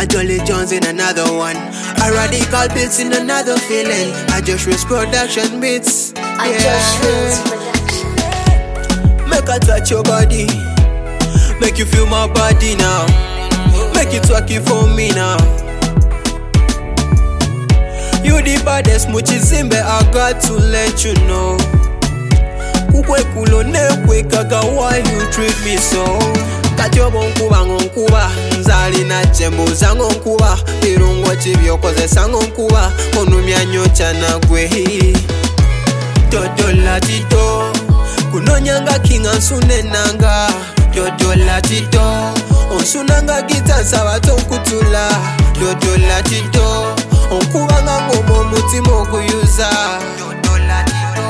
A Jolly Jones in another one. A Radical Beats in another feeling. A Josh Roots production beats. A Josh Roots production. Make I touch your body. Make you feel my body now. Make it twerky for me now. You the baddest muchizimbe, I got to let you know. Kukwe kulo nekwe kaka, why you treat me so? Katyobo nkuba ngonkuba, nzali na chembo zango nkuba. Irungo chibyo koze sango nkuba, onumya nyocha na gwehi. Dodo latito, kunonyanga kinga nsunenanga. Dodo latito, onsunanga gitansa bato kutula. Dodo latito, onkubanga ngomo mutima okuyuza. Dodo latito.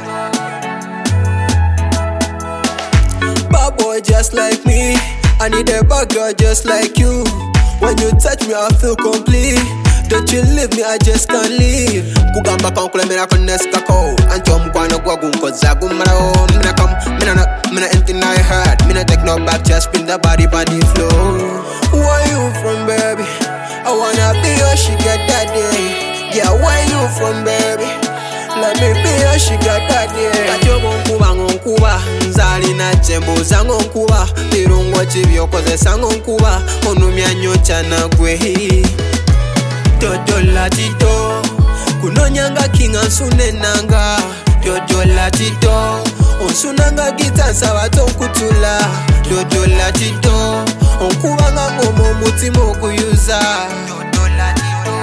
Bad boy just like me, I need a bad girl just like you. When you touch me I feel complete. Don't you leave me, I just can't leave. Kugamba kankule mina kones kako. Ancho mkwano kwa gunko zagu marao. Mina come, mina anything I heard. Mina take no back, just spin the body flow. Where you from, baby? I wanna be your sugar daddy. Yeah, where you from, baby? Let me be your sugar daddy. Katyobo nkuba ngonkuba, nzali na chembo zango nkuba. Irungo chibyo koze sango nkuba, onumya nyocha na gwehi. Dodo latito, kunonyanga kinga nsunenanga. Dodo latito, onsunanga gitansa bato kutula. Dodo latito, onkubanga ngomo mutima okuyuza. Dodo latito.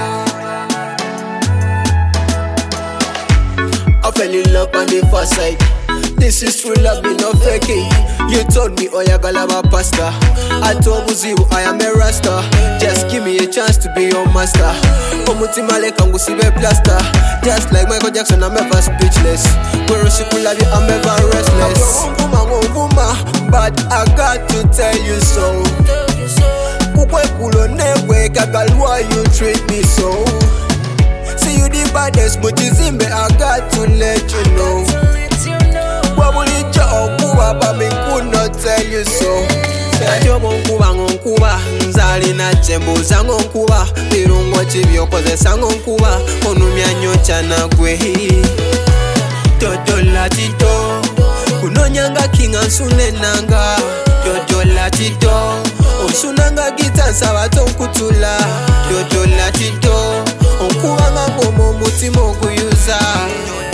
I fell in love on the first sight. This is true love, me no faking. You told me, oh yeah, galaba pasta. I told you, I am a rasta. Just give me a chance to be your master. Omutima leka ngusibe plaster. Just like Michael Jackson, I'm ever speechless. Where you love you, I'm ever restless. But I got to tell you so. Kukwe kulo newe kakal, why you treat me so? See you the baddest, muchizimbe, I got to let you know. Wabulicha okuba, but me could not tell you so. Katyobo nkuba ngonkuba, nzali na chembo zango nkuba. Irungo chibyo koze sango nkuba, onumya nyocha na gwehi. Dodo latito, kunonyanga kinga nsunenanga. Dodo latito, onsunanga gitansa bato kutula. Dodo latito, onkubanga ngomo mutima okuyuza.